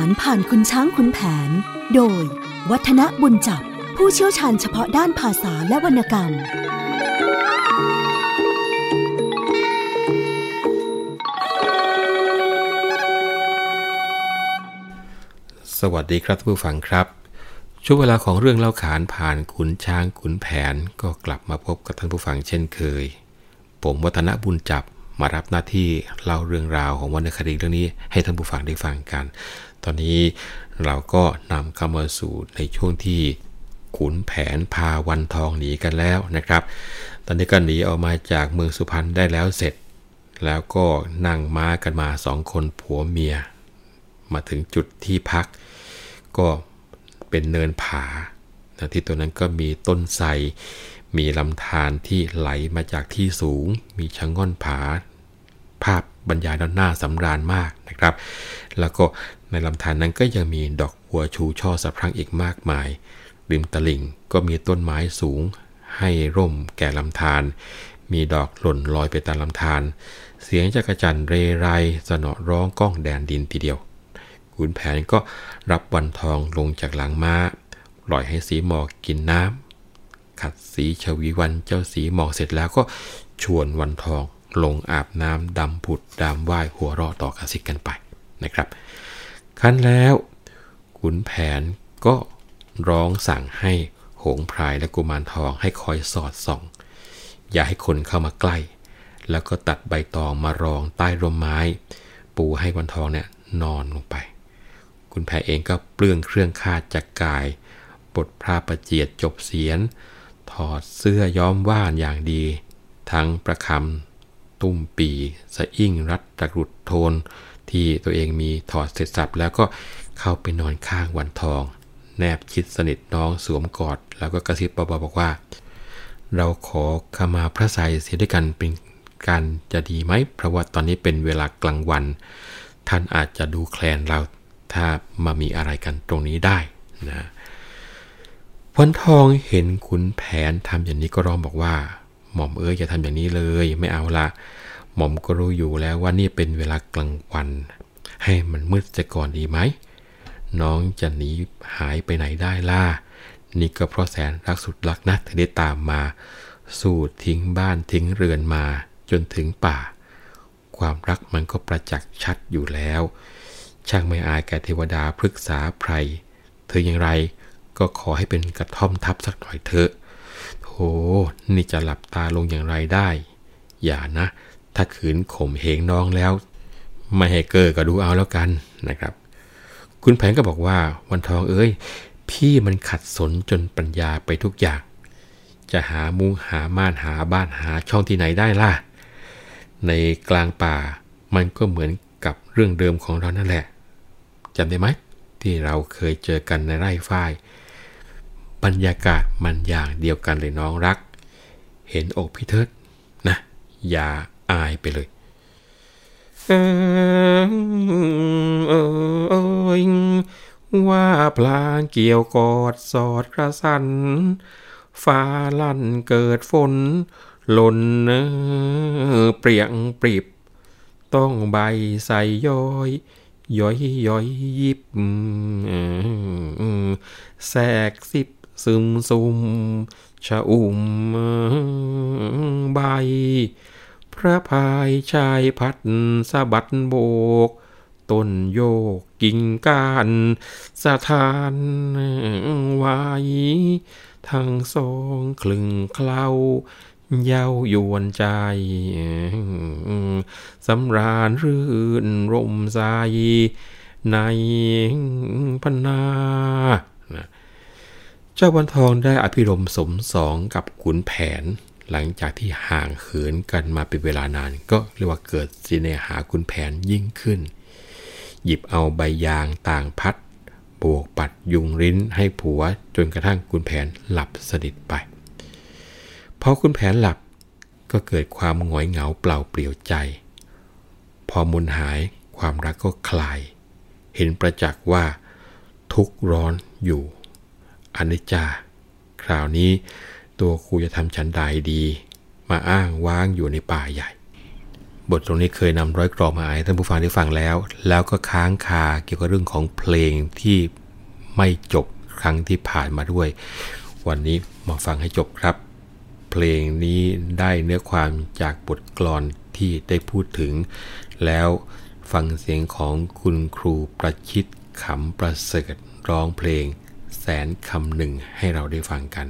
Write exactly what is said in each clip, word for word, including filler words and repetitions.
านผ่านคุณช้างขุนแผนโดยวัฒนบุญจับผู้เชี่ยวชาญเฉพาะด้านภาษาและวรรณกรรมสวัสดีครับท่านผู้ฟังครับช่วงเวลาของเรื่องเล่าขานผ่านขุนช้างขุนแผนก็กลับมาพบกับท่านผู้ฟังเช่นเคยผมวัฒนบุญจับมารับหน้าที่เล่าเรื่องราวของวรรณคดีเรื่องนี้ให้ท่านผู้ฟังได้ฟังกันตอนนี้เราก็นำเข้ามาสู่ในช่วงที่ขุนแผนพาวันทองหนีกันแล้วนะครับตอนนี้ก็หนีออกมาจากเมืองสุพรรณได้แล้วเสร็จแล้วก็นั่งม้ากันมาสองคนผัวเมียมาถึงจุดที่พักก็เป็นเนินผาที่ตัวนั้นก็มีต้นไทรมีลำธารที่ไหลมาจากที่สูงมีชะง่อนผาภาพบรรยายด้านหน้าสำราญมากนะครับแล้วก็ในลำธารนั้นก็ยังมีดอกบัวชูช่อสะพรั่งอีกมากมายริมตลิ่งก็มีต้นไม้สูงให้ร่มแก่ลำธารมีดอกหล่นลอยไปตามลำธารเสียงจักจั่นเรไรสนอร้องก้องแดนดินทีเดียวขุนแผนก็รับวันทองลงจากหลังม้าปล่อยให้สีหมอกกินน้ำขัดสีชวีวันเจ้าสีหมอกเสร็จแล้วก็ชวนวันทองลงอาบน้ำดำผุดดำว่ายหัวเราะต่อกระซิกกันไปนะครับครั้นแล้วขุนแผนก็ร้องสั่งให้โหงพรายและกุมารทองให้คอยสอดส่องอย่าให้คนเข้ามาใกล้แล้วก็ตัดใบตองมารองใต้ร่มไม้ปูให้วันทองเนี่ยนอนลงไปขุนแผนเองก็เปลื้องเครื่องคาดจากกายบทพระประเจียดจบเสียนถอดเสื้อย้อมว่านอย่างดีทั้งประคำตุ้มปีสะอิ่งรัดตะกรุดโทนที่ตัวเองมีถอดเสร็จสับแล้วก็เข้าไปนอนข้างวันทองแนบชิดสนิทน้องสวมกอดแล้วก็กระซิบเบาๆบอกว่าเราขอขมาพระทัยเสียด้วยกันเป็นการจะดีไหมเพราะว่าตอนนี้เป็นเวลากลางวันท่านอาจจะดูแคลนเราถ้ามามีอะไรกันตรงนี้ได้นะวันทองเห็นขุนแผนทำอย่างนี้ก็ร้องบอกว่าหม่อมเอ้ยอย่าทำอย่างนี้เลยไม่เอาละหม่อมก็รู้อยู่แล้วว่านี่เป็นเวลากลางวันให้มันมืดจะก่อนดีไหมน้องจะหนีหายไปไหนได้ล่ะนี่ก็เพราะแสนรักสุดรักนะถึงได้ตามมาสู้ทิ้งบ้านทิ้งเรือนมาจนถึงป่าความรักมันก็ประจักษ์ชัดอยู่แล้วช่างไม่อายแก่เทวดาพฤกษาไพรเธออย่างไรก็ขอให้เป็นกระท่อมทับสักหน่อยเถอะโธ่นี่จะหลับตาลงอย่างไรได้อย่านะถ้าขืนข่มเหงน้องแล้วไม่ให้เก้อก็ดูเอาแล้วกันนะครับคุณแผนก็บอกว่าวันทองเอ้ยพี่มันขัดสนจนปัญญาไปทุกอย่างจะหามุ้งหาม่านหาบ้านหาช่องที่ไหนได้ล่ะในกลางป่ามันก็เหมือนกับเรื่องเดิมของเรานั่นแหละจำได้ไหมที่เราเคยเจอกันในไร่ฝ้ายบรรยากาศมันอย่างเดียวกันเลยน้องรักเห็นอกพี่เทิดนะอย่าอายไปเลยเออเออเออว่าพลางเกี่ยวกอดสอดกระสันฟ้าลั่นเกิดฝนหล่นเปรียงปริบต้องใบใส่ย้อยย้อยย้อยยิบแสกสิบซึมซุมชะอุ่มใบพระพายชายพัดสะบัดโบกต้นโยกกิ่งก้านสะท้านไว้ทั้งสองคลึงเคล้าเย้ายวนใจสำราญรื่นร่มใจในพนาเจ้าวันทองได้อภิรมย์สมสองกับขุนแผนหลังจากที่ห่างเหินกันมาเป็นเวลานานก็เรียกว่าเกิดสิเนหาขุนแผนยิ่งขึ้นหยิบเอาใบยางต่างพัดโบกปัดยุงริ้นให้ผัวจนกระทั่งขุนแผนหลับสนิทไปพอขุนแผนหลับก็เกิดความหงอยเหงาเปล่าเปลี่ยวใจพอมุนหายความรักก็คลายเห็นประจักษ์ว่าทุกข์ร้อนอยู่อนิจจาคราวนี้ตัวกูจะทำฉันใดดีมาอ้างว้างอยู่ในป่าใหญ่บทตรงนี้เคยนำร้อยกรองมาอ่านให้ท่านผู้ฟังได้ฟังแล้วแล้วก็ค้างคาเกี่ยวกับเรื่องของเพลงที่ไม่จบครั้งที่ผ่านมาด้วยวันนี้มาฟังให้จบครับเพลงนี้ได้เนื้อความจากบทกลอนที่ได้พูดถึงแล้วฟังเสียงของคุณครูประชิตขำประเสริฐร้องเพลงแสนคำหนึ่งให้เราได้ฟังกัน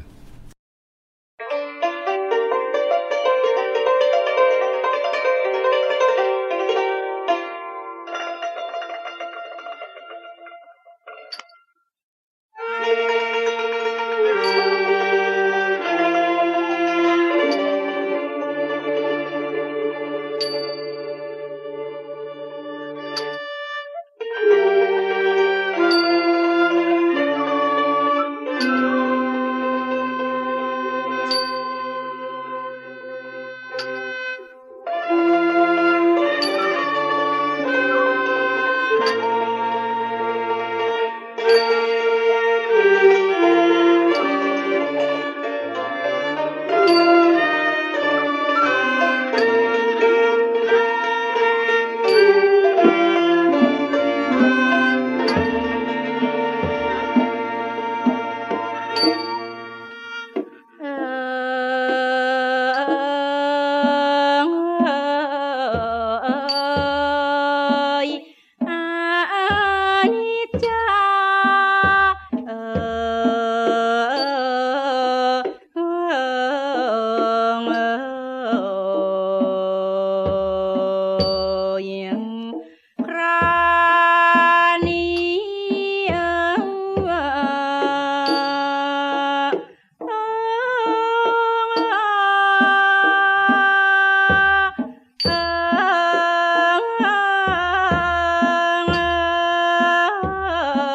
เ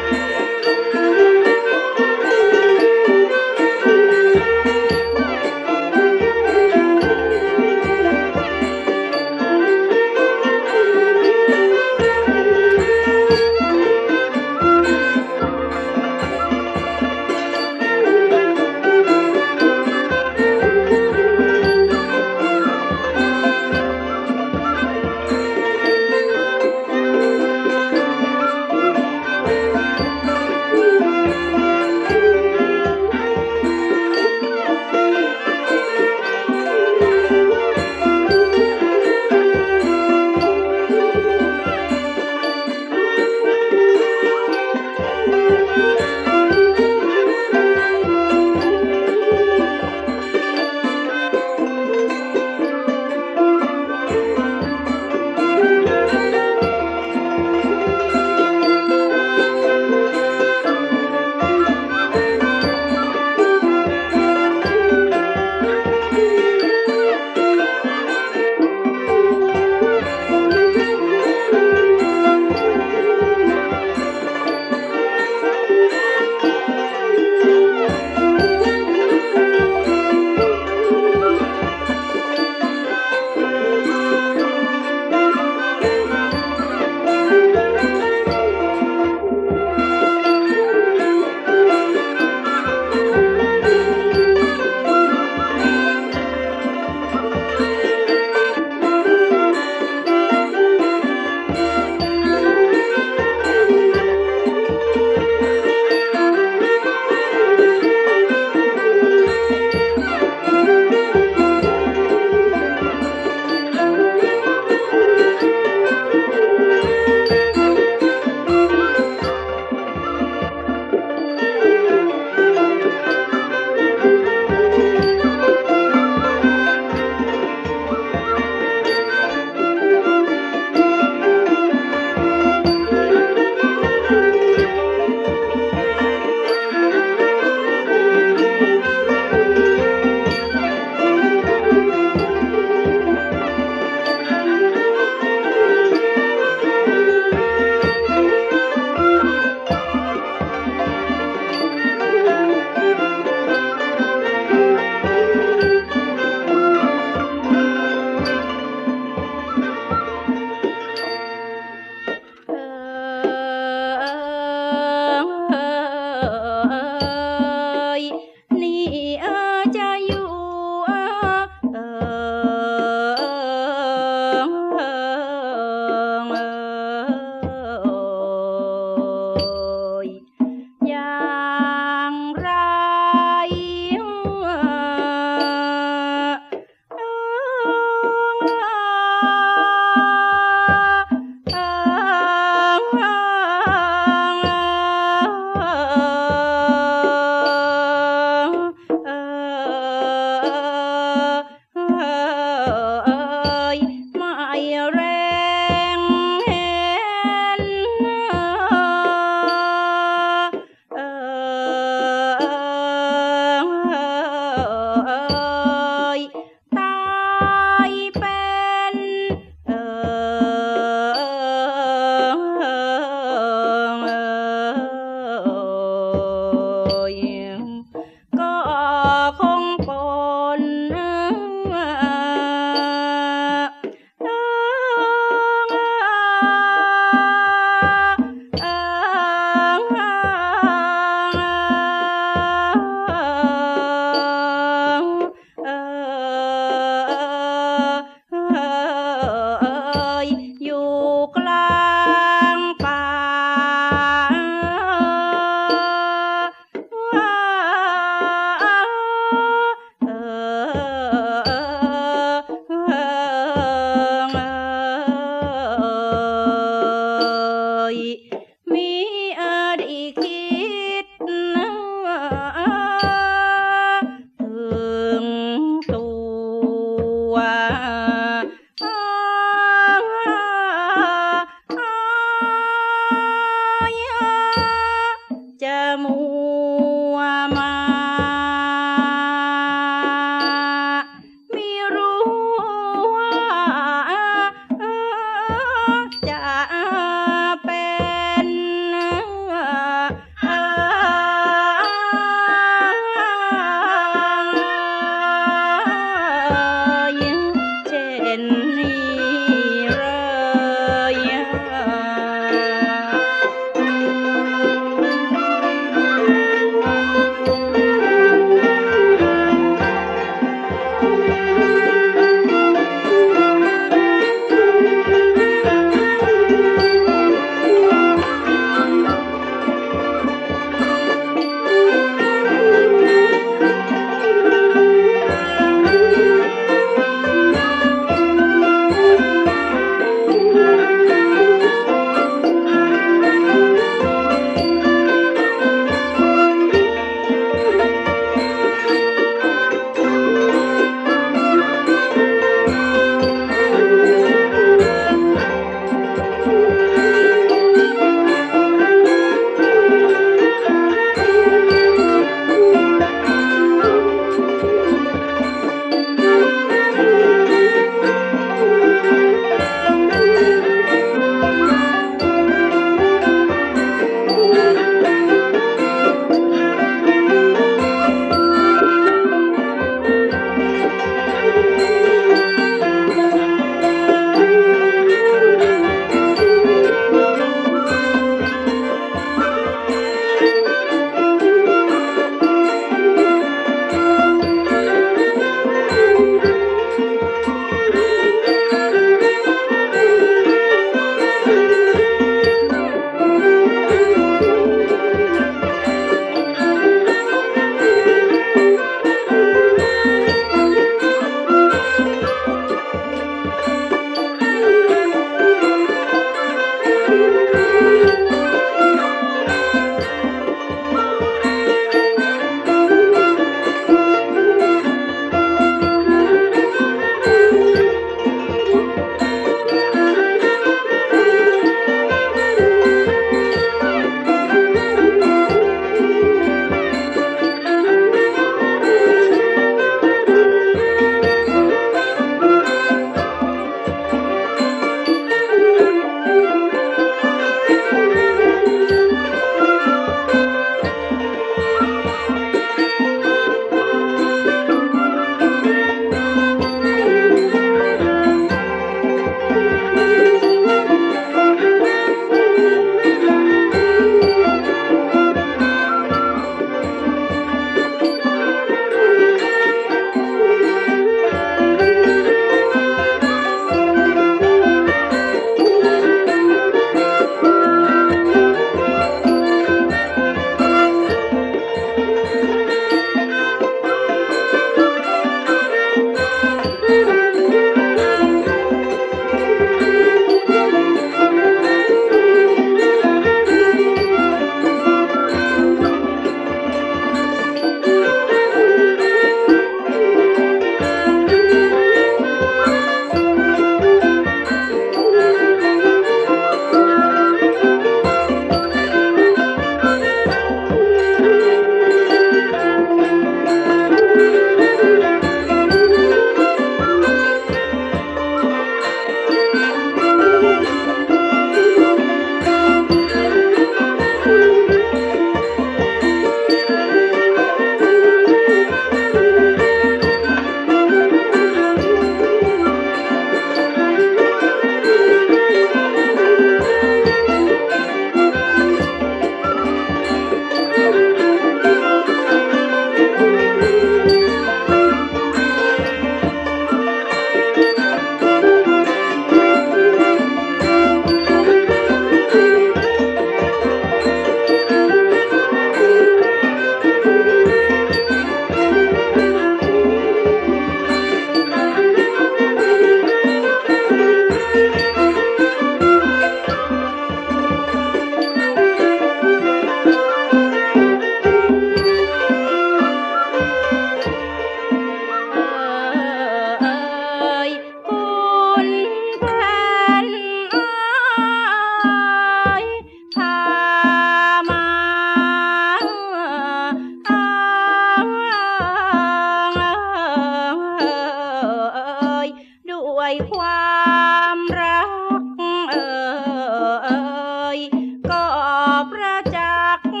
ความรักเอ่ยก็ประจักษ์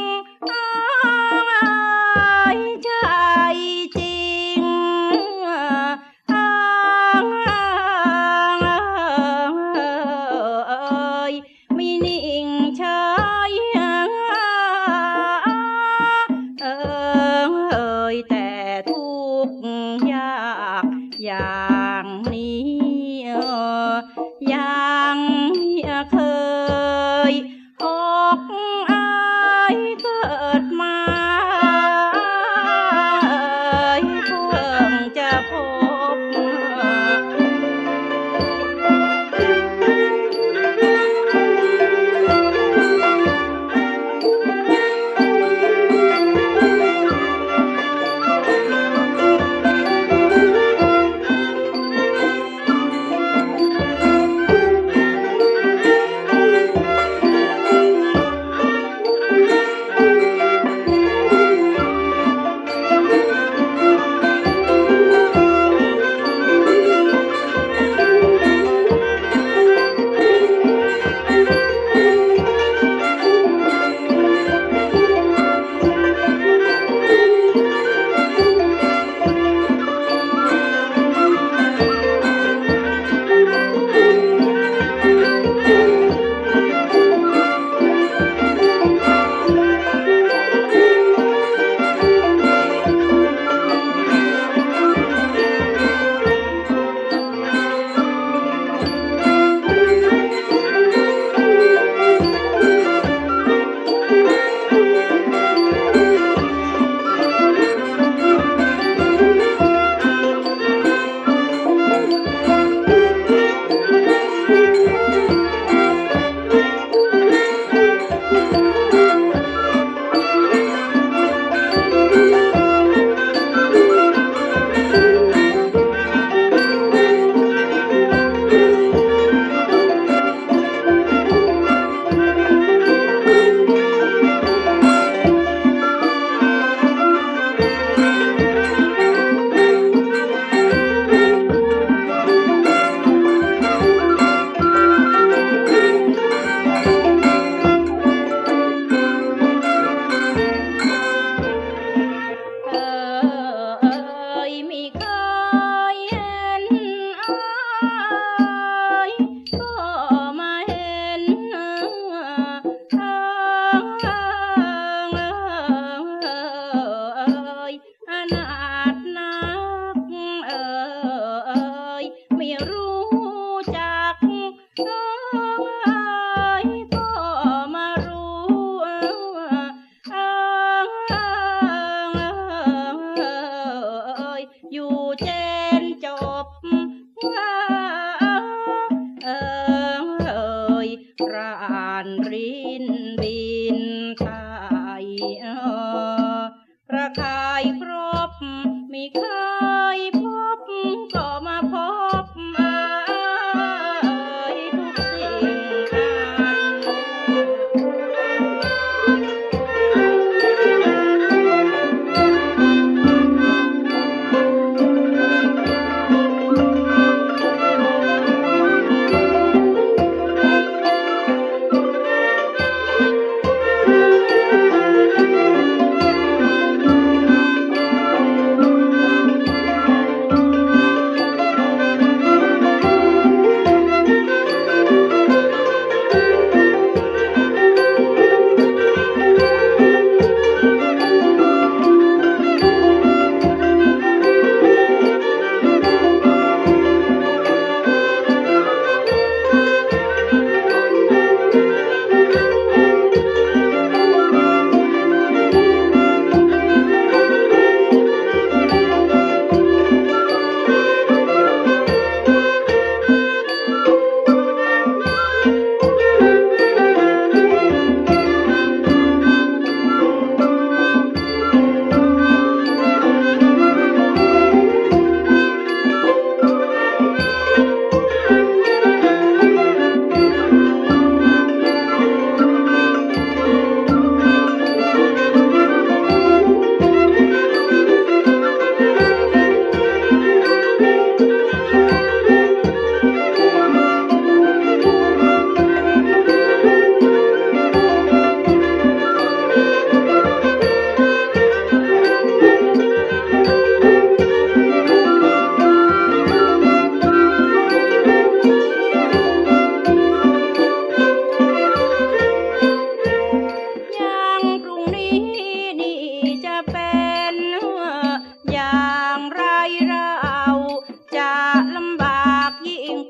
ใจจริงไม่นิ่งเฉยเอ่ยแต่ทุกข์ยากอย่างนี้ยังเคยอกอายเกิดมาเพิ่งจะพบ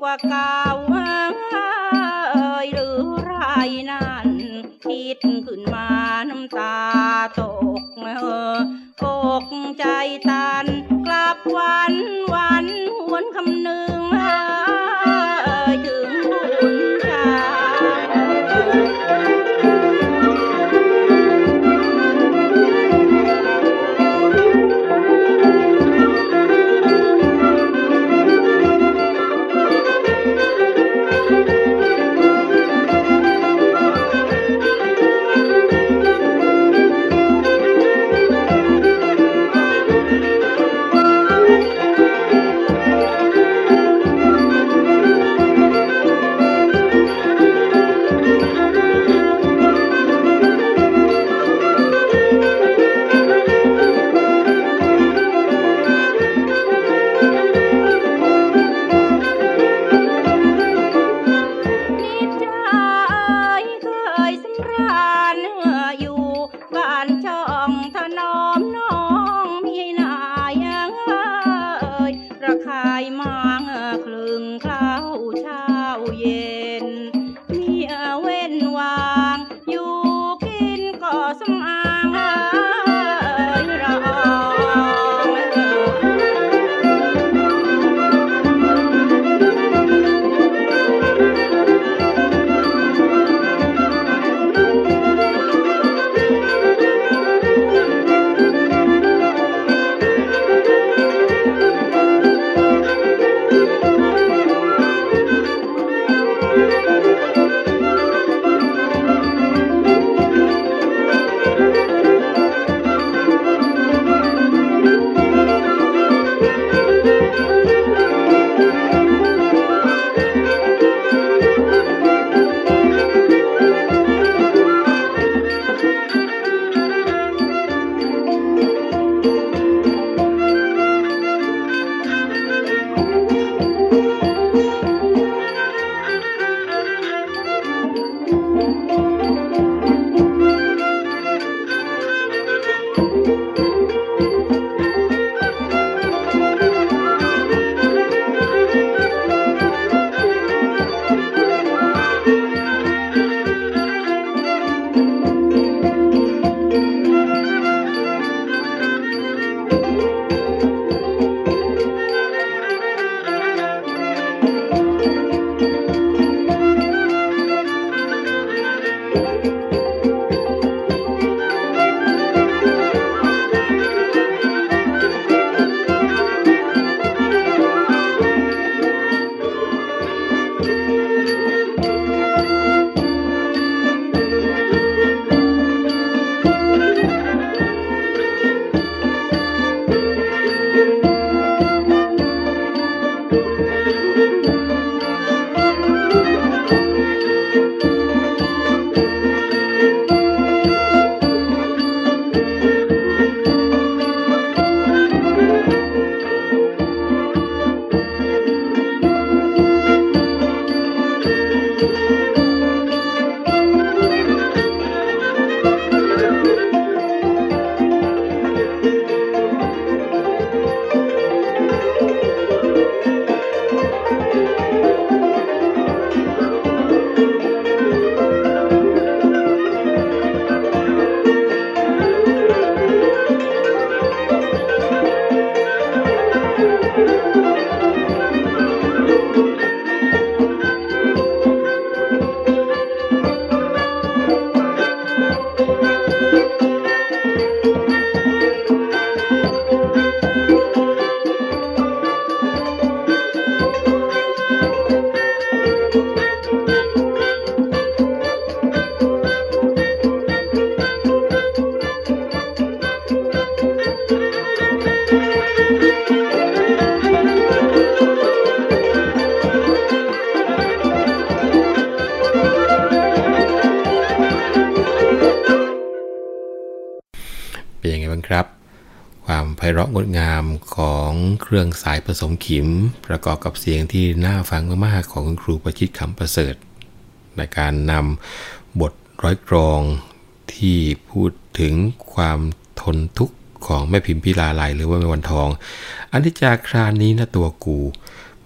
เก่าเอ่ยหรือไรนั่นคิดขึ้นมาน้ำตาตกเอออกใจตันกลับวันวันหวนคำนึงเอ่ยถึงบุญชาครับความไพเราะงดงามของเครื่องสายผสมขิมประกอบกับเสียงที่น่าฟังมากๆของคุณครูประชิตขำประเสริฐในการนำบทร้อยกรองที่พูดถึงความทนทุกข์ของแม่พิมพิลาไลยหรือว่าแม่วันทองอนิจจาครานี้นะตัวกู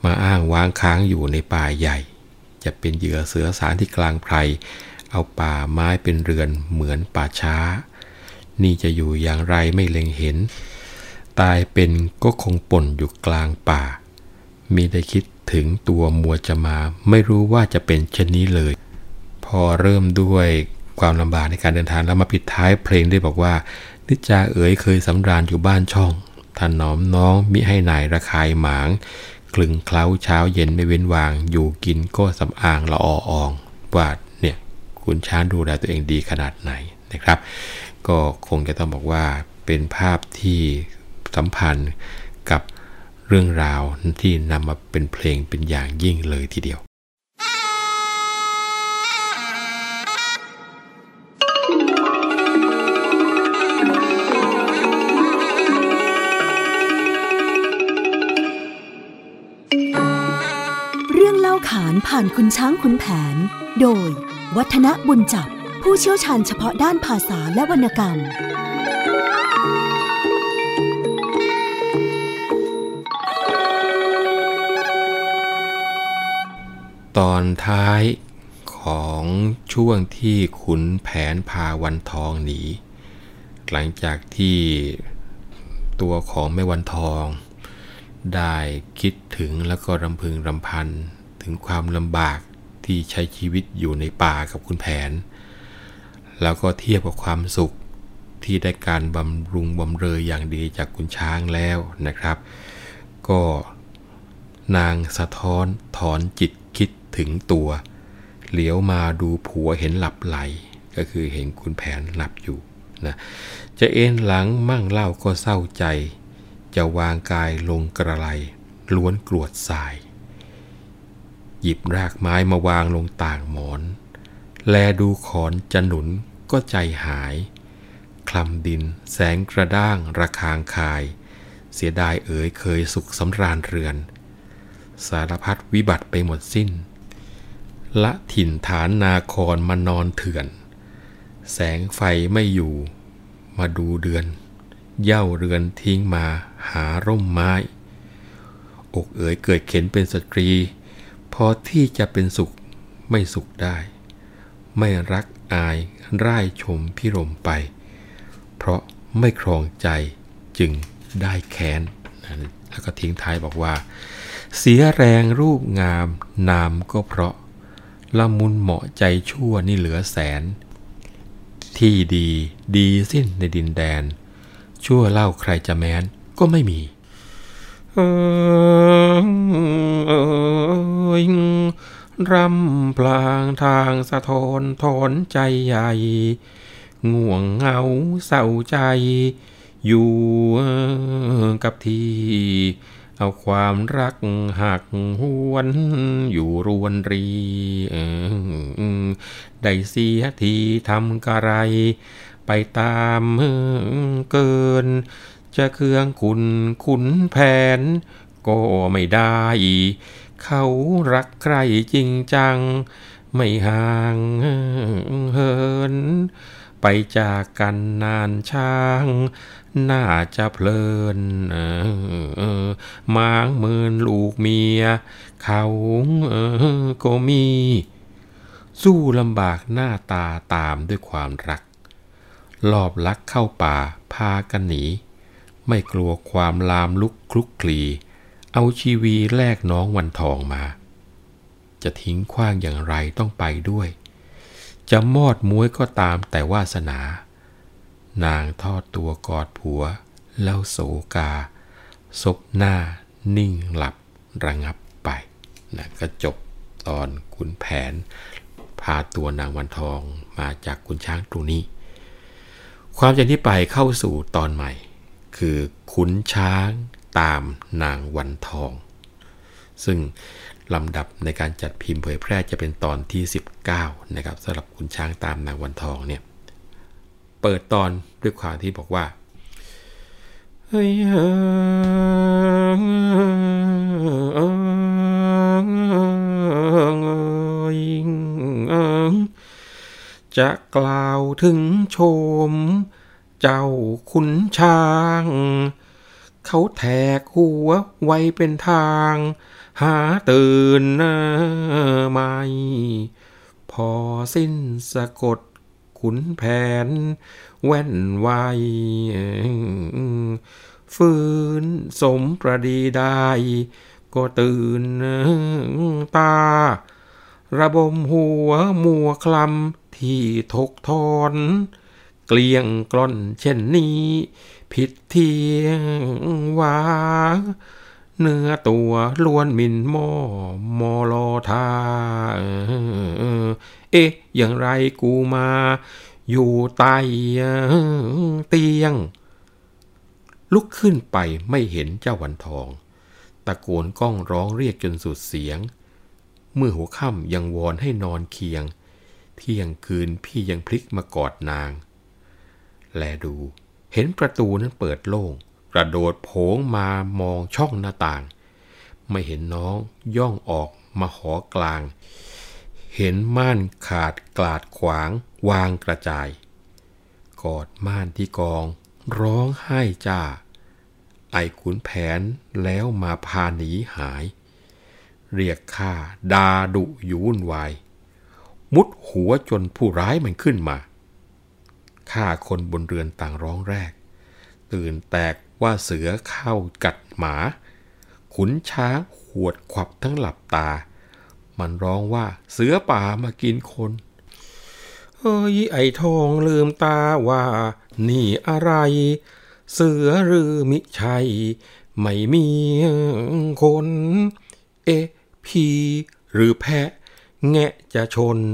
มาอ้างว้างค้างอยู่ในป่าใหญ่จะเป็นเหยื่อเสือสารที่กลางไพรเอาป่าไม้เป็นเรือนเหมือนป่าช้านี่จะอยู่อย่างไรไม่เล็งเห็นตายเป็นก็คงป่นอยู่กลางป่ามิได้คิดถึงตัวมัวจะมาไม่รู้ว่าจะเป็นเช่นนี้เลยพอเริ่มด้วยความลำบากในการเดินทางแล้วมาปิดท้ายเพลงได้บอกว่านิจาเอ๋ยเคยสำราญอยู่บ้านช่องท่านน้อมน้องมิให้นายระคายหมางกลึงเคล้าเช้าเย็นไม่เว้นวางอยู่กินก็สำอางละอออองว่าเนี่ยคุณช้างดูแลตัวเองดีขนาดไหนนะครับก็คงจะต้องบอกว่าเป็นภาพที่สัมพันธ์กับเรื่องราวที่นำมาเป็นเพลงเป็นอย่างยิ่งเลยทีเดียวเรื่องเล่าขานผ่านคุณช้างขุนแผนโดยวัฒนบุญจับผู้เชี่ยวชาญเฉพาะด้านภาษาและวรรณกรรมตอนท้ายของช่วงที่ขุนแผนพาวันทองหนีหลังจากที่ตัวของแม่วันทองได้คิดถึงแล้วก็รำพึงรำพันถึงความลำบากที่ใช้ชีวิตอยู่ในป่ากับขุนแผนแล้วก็เทียบกับความสุขที่ได้การบำรุงบำเรออย่างดีจากขุนช้างแล้วนะครับก็นางสะท้อนถอนจิตคิดถึงตัวเหลียวมาดูผัวเห็นหลับไหลก็คือเห็นขุนแผนหลับอยู่นะจะเอ็นหลังมั่งเล่าก็เศร้าใจจะวางกายลงกระไลล้วนกรวดทรายหยิบรากไม้มาวางลงต่างหมอนแลดูขอนจะหนุนก็ใจหายคลำดินแสงกระด้างระคางคายเสียดายเอ๋ยเคยสุขสำราญเรือนสารพัดวิบัติไปหมดสิ้นละถิ่นฐานนาครมานอนเถื่อนแสงไฟไม่อยู่มาดูเดือนเหย้าเรือนทิ้งมาหาร่มไม้อกเอ๋ยเกิดเข็นเป็นสตรีพอที่จะเป็นสุขไม่สุขได้ไม่รักอายร่ายชมพิรมไปเพราะไม่ครองใจจึงได้แค้นแล้วก็ทิ้งท้ายบอกว่าเสียแรงรูปงามนามก็เพราะละมุนเหมาะใจชั่วนี่เหลือแสนที่ดีดีสิ้นในดินแดนชั่วเล่าใครจะแม้นก็ไม่มีเออเออรำพลางทางสะท้อนถอนใจใหญ่ง่วงเหงาเศร้าใจอยู่กับที่เอาความรักหักหวนอยู่รวนรีได้เสียทีทำกะไรไปตามเกินจะเคืองคุณขุนแผนก็ไม่ได้เขารักใครจริงจังไม่ห่างเหินไปจากกันนานช้างน่าจะเพลินม้างหมื่นลูกเมียเขาก็มีสู้ลำบากหน้าตาตามด้วยความรักลอบลักเข้าป่าพากันหนีไม่กลัวความลามลุกคลุกคลีเอาชีวีแลกน้องวันทองมาจะทิ้งขว้างอย่างไรต้องไปด้วยจะมอดม้วยก็ตามแต่วาสนานางทอดตัวกอดผัวแล้วโศกาซบหน้านิ่งหลับระงับไปนะก็จบตอนขุนแผนพาตัวนางวันทองมาจากขุนช้างตรงนี้ความจากที่ไปเข้าสู่ตอนใหม่คือขุนช้างตามนางวันทองซึ่งลำดับในการจัดพิมพ์เผยแพร่จะเป็นตอนที่สิบเก้านะครับสำหรับขุนช้างตามนางวันทองเนี่ยเปิดตอนด้วยความที่บอกว่าเฮ้ยจะกล่าวถึงโฉมเจ้าขุนช้างเขาแทกหัวไว้เป็นทางหาตื่นไม่พอสิ้นสะกดขุนแผนแว่นไวฟื้นสมประดีได้ก็ตื่นตาระบมหัวมัวคลำที่ทกทอนเกลี้ยงกล่อนเช่นนี้ผิดเที่ยงว่าเนื้อตัวล้วนมินหม้อมอลอทาเอ๊ะอย่างไรกูมาอยู่ใต้เตียงลุกขึ้นไปไม่เห็นเจ้าวันทองตะโกนก้องร้องเรียกจนสุดเสียงเมื่อหัวค่ำยังวอนให้นอนเคียงเที่ยงคืนพี่ยังพลิกมากอดนางแลดูเห็นประตูนั้นเปิดโล่งกระโดดโผงมามองช่องหน้าต่างไม่เห็นน้องย่องออกมาหอกลางเห็นม่านขาดกลาดขวางวางกระจายกอดม่านที่กองร้องไห้จ้าไอ้ขุนแผนแล้วมาพาหนีหายเรียกข้าดาดุอยู่วุ่นวายมุดหัวจนผู้ร้ายมันขึ้นมาข้าคนบนเรือนต่างร้องแรกตื่นแตกว่าเสือเข้ากัดหมาขุนช้างหวดขวับทั้งหลับตามันร้องว่าเสือป่ามากินคนเอ้ยไอ้ทองลืมตาว่านี่อะไรเสือหรือมิใช่ไม่มีคนเอ๊ะผีหรือแพะแงะจะชน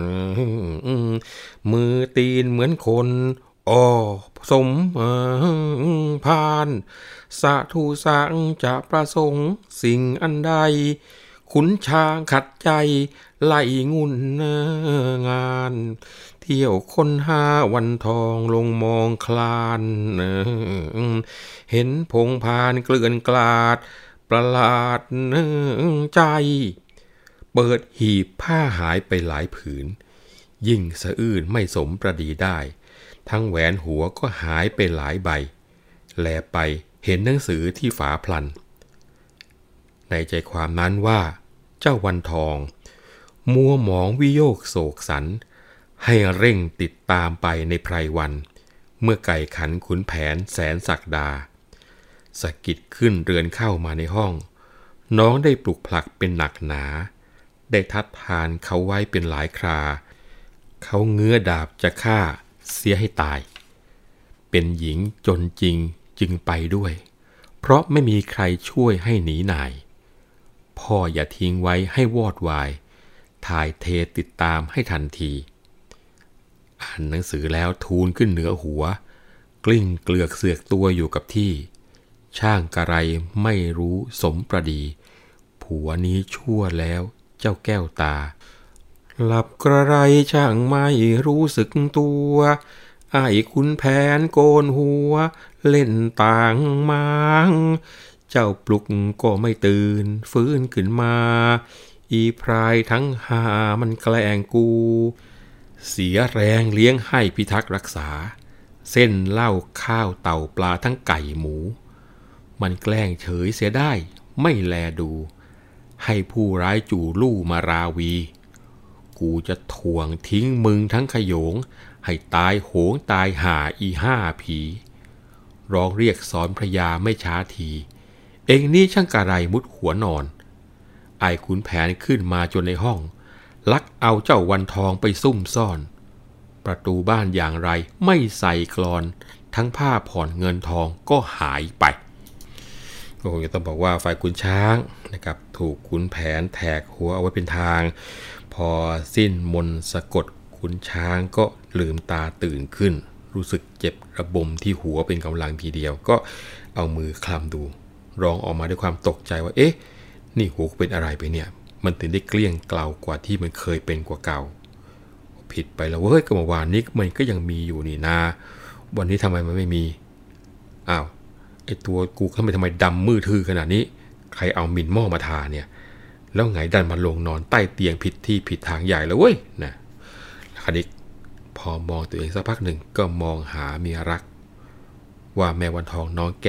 มือตีนเหมือนคนอ้อสมพานสาธุสังจะประสงค์สิ่งอันใดขุนช้างขัดใจไล่งุ่นงานเที่ยวคนหาวันทองลงมองคลานเห็นพงพานเกลื่อนกลาดประหลาดใจเปิดหีบผ้าหายไปหลายผืนยิ่งสะอื้นไม่สมประดีได้ทั้งแหวนหัวก็หายไปหลายใบแลไปเห็นหนังสือที่ฝาพลันในใจความนั้นว่าเจ้าวันทองมัวหมองวิโยคโศกสันให้เร่งติดตามไปในไพรวันเมื่อไก่ขันขุนแผนแสนศักดาสะกิดขึ้นเรือนเข้ามาในห้องน้องได้ปลุกผลักเป็นหนักหนาได้ทัดทานเขาไว้เป็นหลายคราเขาเงื้อดาบจะฆ่าเสียให้ตายเป็นหญิงจนจริงจึงไปด้วยเพราะไม่มีใครช่วยให้หนีหน่ายพ่ออย่าทิ้งไว้ให้วอดวายถ่ายเทติดตามให้ทันทีอ่านหนังสือแล้วทูลขึ้นเหนือหัวกลิ้งเกลือกเสือกตัวอยู่กับที่ช่างกระไรไม่รู้สมประดีผัวนี้ชั่วแล้วเจ้าแก้วตาหลับกระไรช่างไม่รู้สึกตัวไอ้ขุนแผนโกนหัวเล่นต่างมังเจ้าปลุกก็ไม่ตื่นฟื้นขึ้นมาอีพรายทั้งหามันแกล้งกูเสียแรงเลี้ยงให้พิทักษ์รักษาเส้นเหล้าข้าวเต่าปลาทั้งไก่หมูมันแกล้งเฉยเสียได้ไม่แลดูให้ผู้ร้ายจู่ลู่มาราวีกูจะถ่วงทิ้งมึงทั้งขโยงให้ตายโหงตายห่าอีห้าผีร้องเรียกสอนพระยาไม่ช้าทีเองนี่ช่างกระไรมุดหัวนอนไอ้ขุนแผนขึ้นมาจนในห้องลักเอาเจ้าวันทองไปซุ่มซ่อนประตูบ้านอย่างไรไม่ใส่กลอนทั้งผ้าผ่อนเงินทองก็หายไปก็คงจะต้องบอกว่าฝ่ายขุนช้างนะครับถูกขุนแผนแทกหัวเอาไว้เป็นทางพอสิ้นมนต์สะกดขุนช้างก็ลืมตาตื่นขึ้นรู้สึกเจ็บระบมที่หัวเป็นกำลังทีเดียวก็เอามือคลำดูร้องออกมาด้วยความตกใจว่าเอ๊ะนี่หัวเป็นอะไรไปเนี่ยมันถึงได้เกลี้ยงเกลากว่าที่มันเคยเป็นกว่าเก่าผิดไปแล้วเว้ยก็เมื่อวานนี้มันก็ยังมีอยู่นี่นาวันนี้ทำไมมันไม่มีอ้าวไอตัวกูทำไมทำไมดำมืดทื่อขนาดนี้ใครเอามินหม้อมาทาเนี่ยแล้วไงดันมาลงนอนใต้เตียงผิดที่ผิดทางใหญ่แล้วเว้ยนะคณิกพอมองตัวเองสักพักหนึ่งก็มองหาเมียรักว่าแม่วันทองน้องแก้ว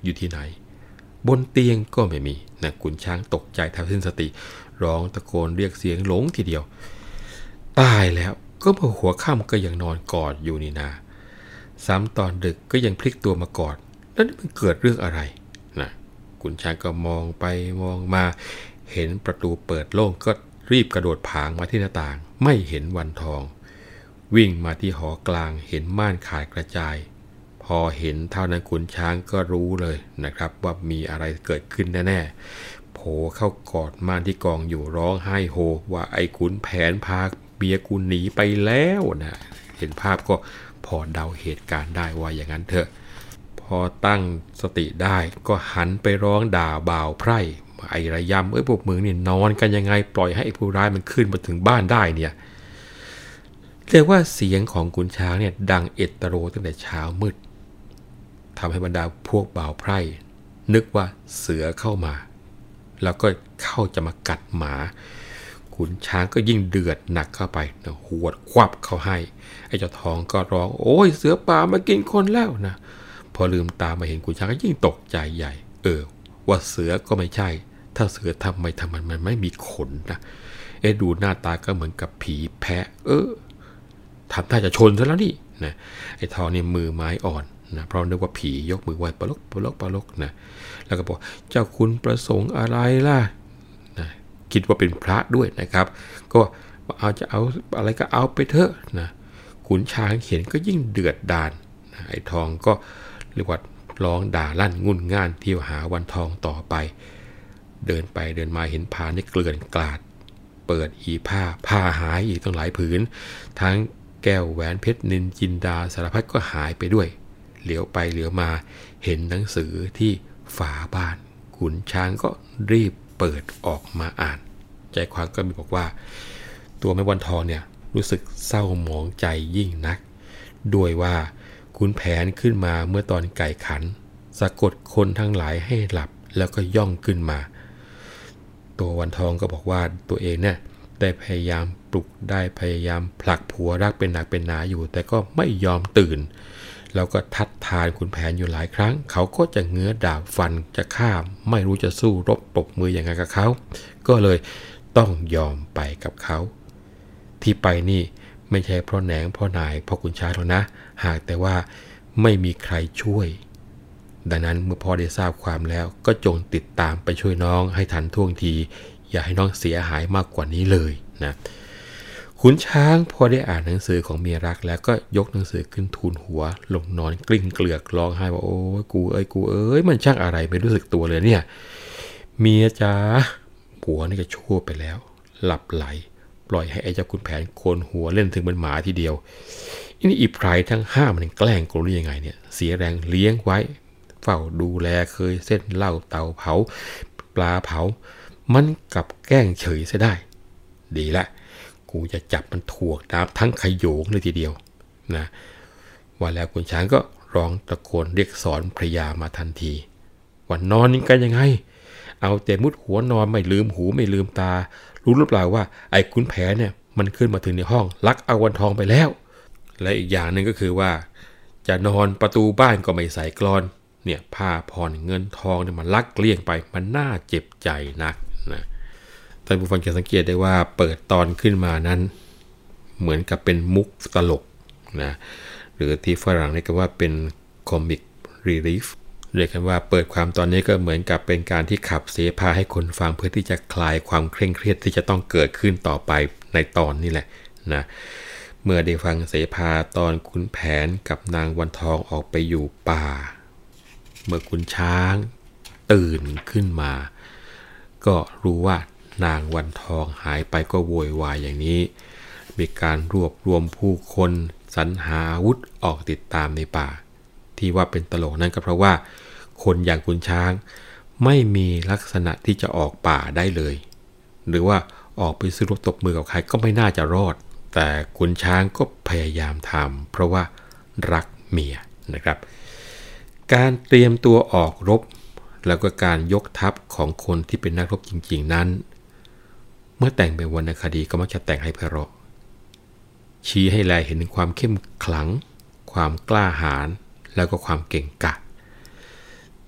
อยู่ที่ไหนบนเตียงก็ไม่มีนะขุนช้างตกใจแทบสิ้นสติร้องตะโกนเรียกเสียงหลงทีเดียวตายแล้วก็พอหัวค่ำก็ยังนอนกอดอยู่นี่นาซ้ำตอนดึกก็ยังพลิกตัวมากอดแล้วนี่มันเกิดเรื่องอะไรนะขุนช้างก็มองไปมองมาเห็นประตูเปิดโล่งก็รีบกระโดดผางมาที่หน้าต่างไม่เห็นวันทองวิ่งมาที่หอกลางเห็นม่านขาดกระจายพอเห็นเท่านั้นขุนช้างก็รู้เลยนะครับว่ามีอะไรเกิดขึ้นแน่ๆโผล่เข้ากอดม่านที่กองอยู่ร้องไห้โฮว่าไอ้ขุนแผนพาเมียกูหนีไปแล้วนะเห็นภาพก็พอเดาเหตุการณ์ได้ว่าอย่างนั้นเถอะพอตั้งสติได้ก็หันไปร้องด่าบ่าวไพร่ไอ้ระยำเอ้ยพวกมึงนี่นอนกันยังไงปล่อยให้ไอ้ผู้ร้ายมันขึ้นมาถึงบ้านได้เนี่ยเรียกว่าเสียงของขุนช้างเนี่ยดังเอตโรตั้งแต่เช้ามืดทำให้บรรดาพวกบ่าวไพร่นึกว่าเสือเข้ามาแล้วก็เข้าจะมากัดหมาขุนช้างก็ยิ่งเดือดหนักเข้าไปนะหวดควับเข้าให้ไอ้เจ้าทองก็ร้องโอ้ยเสือป่ามากินคนแล้วนะพอลืมตามาเห็นขุนช้างก็ยิ่งตกใจใหญ่เออว่าเสือก็ไม่ใช่ถ้าเสือทำไมทำไมมันไม่มีขนนะเอ๊ะดูหน้าตาก็เหมือนกับผีแพะเออทำท่าจะชนซะแล้วนี่นะไอ้ทองนี่มือไม้อ่อนนะเพราะนึกว่าผียกมือไหว้ปลกปลกปลกนะแล้วก็บอกเจ้าคุณประสงค์อะไรล่ะนะคิดว่าเป็นพระด้วยนะครับก็เอาจะเอาอะไรก็เอาไปเถอะนะขุนช้างเห็นก็ยิ่งเดือดดาลนะไอ้ทองก็เรียกว่าร้องด่าลั่นงุ่นง่านเที่ยวหาวันทองต่อไปเดินไปเดินมาเห็นผ้านี่เกลื่อนกลาดเปิดอีผ้าผ้าหายอีกตั้งหลายผืนทั้งแก้วแหวนเพชรนินจินดาสารพัดก็หายไปด้วยเหลียวไปเหลียวมาเห็นหนังสือที่ฝาบ้านขุนช้างก็รีบเปิดออกมาอ่านใจความก็มีบอกว่าตัวแม่วันทองเนี่ยรู้สึกเศร้าหมองใจยิ่งนักด้วยว่าขุนแผนขึ้นมาเมื่อตอนไก่ขันสะกดคนทั้งหลายให้หลับแล้วก็ย่องขึ้นมาตัววันทองก็บอกว่าตัวเองเนี่ยได้พยายามปลุกได้พยายามผลักผัวรักเป็นหนักเป็นหนาอยู่แต่ก็ไม่ยอมตื่นแล้วก็ทัดทานขุนแผนอยู่หลายครั้งเขาก็จะเงื้อดาบฟันจะฆ่าไม่รู้จะสู้รบปรบมืออย่างไรกับเขาก็เลยต้องยอมไปกับเขาที่ไปนี่ไม่ใช่เพราะแหนงเพราะนายเพราะขุนช้างหรอกนะหากแต่ว่าไม่มีใครช่วยดังนั้นเมื่อพ่อได้ทราบความแล้วก็จงติดตามไปช่วยน้องให้ทันท่วงทีอย่าให้น้องเสียหายมากกว่านี้เลยนะขุนช้างพอได้อ่านหนังสือของเมียรักแล้วก็ยกหนังสือขึ้นทูลหัวลงนอนกลิ้งเกลือกร้องไห้ว่าโอ้ยกูเอ้ยกูเอ้ยมันช่างอะไรไม่รู้สึกตัวเลยเนี่ยเมียจ๋าผัวนี่ก็ชั่วไปแล้วหลับไหลปล่อยให้ไอ้เจ้าขุนแผนโคนหัวเล่นถึงเป็นหมาทีเดียวนี่อีไพรทั้งห้ามันแกล้งกูหรือยังไงเนี่ยเสียแรงเลี้ยงไว้เฝ้าดูแลเคยเส้นเหล้าเตาเผาปลาเผามันกลับแกล้งเฉยซะได้ดีละกูจะจับมันถ่วงน้ำทั้งขโยงเลยทีเดียวนะว่าแล้วขุนช้างก็ร้องตะโกนเรียกสอนภรยามาทันทีวันนอนนี่กันยังไงเอาแต่มุดหัวนอนไม่ลืมหูไม่ลืมตารู้หรือเปล่าว่าไอ้ขุนแผนเนี่ยมันขึ้นมาถึงในห้องลักเอาวันทองไปแล้วและอีกอย่างหนึ่งก็คือว่าจะนอนประตูบ้านก็ไม่ใส่กลอนเนี่ยผ้าผ่อนเงินทองเนี่ยมันลักเกลี้ยงไปมันน่าเจ็บใจนักนะท่านผู้ฟังจะสังเกตได้ว่าเปิดตอนขึ้นมานั้นเหมือนกับเป็นมุกตลกนะหรือที่ฝรั่งเรียกว่าเป็นคอมิกรีลีฟเรียกกันว่าเปิดความตอนนี้ก็เหมือนกับเป็นการที่ขับเสพาให้คนฟังเพื่อที่จะคลายความเคร่งเครียดที่จะต้องเกิดขึ้นต่อไปในตอนนี้แหละนะเมื่อได้ฟังเสพาตอนขุนแผนกับนางวันทองออกไปอยู่ป่าเมื่อขุนช้างตื่นขึ้นมาก็รู้ว่านางวันทองหายไปก็โวยวายอย่างนี้มีการรวบรวมผู้คนสรรหาอาวุธออกติดตามในป่าที่ว่าเป็นตลกนั่นก็เพราะว่าคนอย่างขุนช้างไม่มีลักษณะที่จะออกป่าได้เลยหรือว่าออกไปสู้รบตบมือกับใครก็ไม่น่าจะรอดแต่ขุนช้างก็พยายามทำเพราะว่ารักเมียนะครับการเตรียมตัวออกรบแล้วก็การยกทัพของคนที่เป็นนักรบจริงๆนั้นเมื่อแต่งเป็นวรรณคดีก็มักจะแต่งให้ไพเราะชี้ให้แลเห็นถึงความเข้มขลังความกล้าหาญแล้วก็ความเก่งกาจ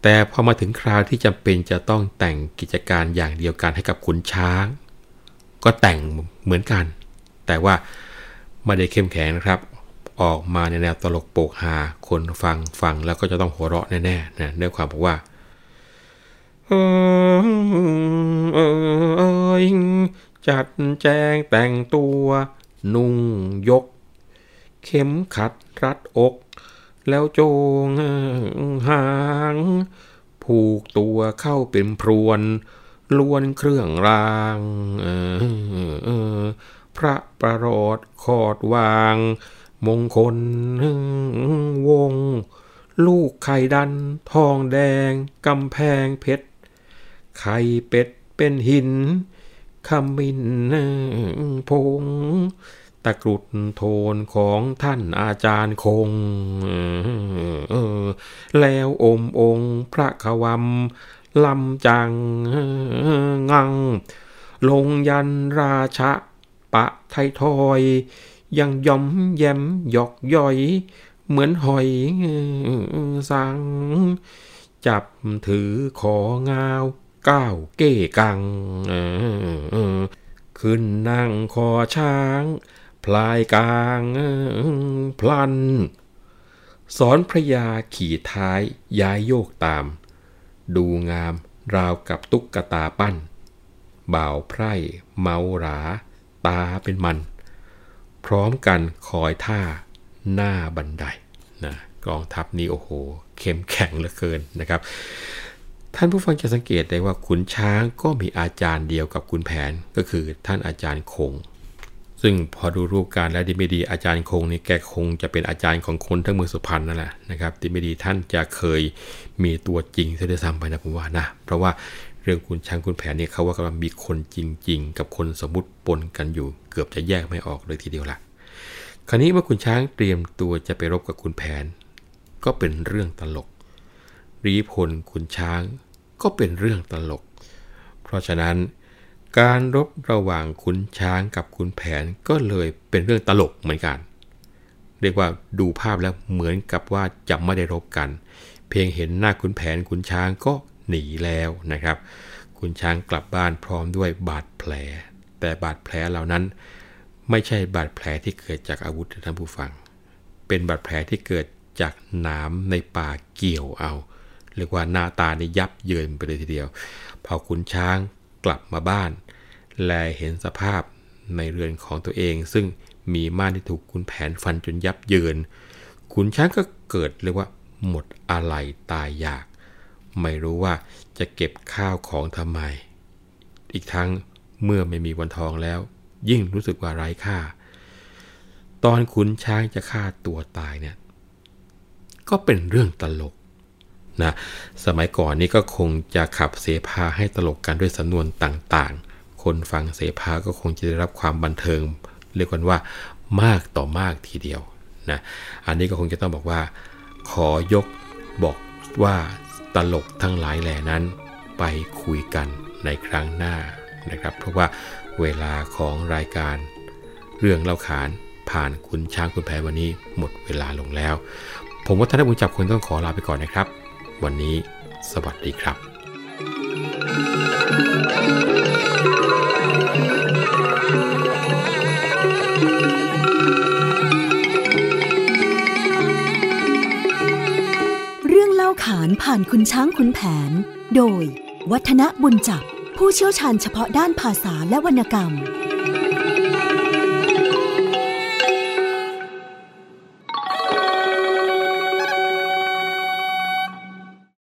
แต่พอมาถึงคราวที่จำเป็นจะต้องแต่งกิจการอย่างเดียวกันให้กับขุนช้างก็แต่งเหมือนกันแต่ว่าไม่ได้เข้มแข็งนะครับออกมาในแนวตลกโปกฮาคนฟังฟังแล้วก็จะต้องหัวเราะแน่ๆนะเนื้อความบอกว่าเออเออจัดแจงแต่งตัวนุ่งยกเข็มขัดรัดอกแล้วโจงหางผูกตัวเข้าเป็นพรวนล้วนเครื่องรางเออเออพระประหลอดขอดวางมงคลวงลูกไข่ดันทองแดงกำแพงเพชรไข่เป็ดเป็นหินขมิ้นพงตะกรุดโทนของท่านอาจารย์คงแล้วอมองค์พระขวัมลำจังงังลงยันราชะปะไทยทอยยังย่อมแย้มหยอกย่อยเหมือนหอยสังจับถือของาวก้าวเก้กังขึ้นนั่งคอช้างพลายกลางพลันสอนพระยาขี่ท้ายย้ายโยกตามดูงามราวกับตุ๊กตาปั้นบ่าวไพร่เมาหราตาเป็นมันพร้อมกันคอยท่าหน้าบันไดนะกองทัพนี้โอ้โหเข้มแข็งเหลือเกินนะครับท่านผู้ฟังจะสังเกตได้ว่าขุนช้างก็มีอาจารย์เดียวกับขุนแผนก็คือท่านอาจารย์คงซึ่งพอดูรูปการและดีไม่ดีอาจารย์คงนี่แกคงจะเป็นอาจารย์ของคนทั้งเมืองสุพรรณนั่นแหละนะครับดีไม่ดีท่านจะเคยมีตัวจริงซะด้วยซ้ำไปนะผมว่านะเพราะว่าเรื่องขุนช้างขุนแผนเนี่ยเขาว่ากันมีคนจริงๆกับคนสมมุติปนกันอยู่เกือบจะแยกไม่ออกเลยทีเดียวละคราวนี้เมื่อขุนช้างเตรียมตัวจะไปรบกับขุนแผนก็เป็นเรื่องตลกรีพลขุนช้างก็เป็นเรื่องตลกเพราะฉะนั้นการรบระหว่างขุนช้างกับขุนแผนก็เลยเป็นเรื่องตลกเหมือนกันเรียกว่าดูภาพแล้วเหมือนกับว่าจะไม่ได้รบกันเพียงเห็นหน้าขุนแผนขุนช้างก็หนีแล้วนะครับขุนช้างกลับบ้านพร้อมด้วยบาดแผลแต่บาดแผลเหล่านั้นไม่ใช่บาดแผลที่เกิดจากอาวุธท่านผู้ฟังเป็นบาดแผลที่เกิดจากหนามในป่าเกี่ยวเอาเรียกว่าหน้าตานี่ยับเยินไปเลยทีเดียวพอขุนช้างกลับมาบ้านแลเห็นสภาพในเรือนของตัวเองซึ่งมีม่านที่ถูกขุนแผนฟันจนยับเยินขุนช้างก็เกิดเรียกว่าหมดอาลัยตายอยากไม่รู้ว่าจะเก็บข้าวของทำไมอีกทั้งเมื่อไม่มีวันทองแล้วยิ่งรู้สึกว่าไร้ค่าตอนขุนช้างจะฆ่าตัวตายเนี่ยก็เป็นเรื่องตลกนะสมัยก่อนนี้ก็คงจะขับเสภาให้ตลกกันด้วยสำนวนต่างๆคนฟังเสภาก็คงจะได้รับความบันเทิงเรียกกันว่ามากต่อมากทีเดียวนะอันนี้ก็คงจะต้องบอกว่าขอยกบอกว่าตลกทั้งหลายแหล่นั้นไปคุยกันในครั้งหน้านะครับเพราะว่าเวลาของรายการเรื่องเล่าขานผ่านขุนช้างขุนแผนวันนี้หมดเวลาลงแล้วผมวัฒนบุญจับคนต้องขอลาไปก่อนนะครับวันนี้สวัสดีครับเรื่องเล่าขานผ่านขุนช้างขุนแผนโดยวัฒนบุญจับผู้เชี่ยวชาญเฉพาะด้านภาษาและวรรณกรรม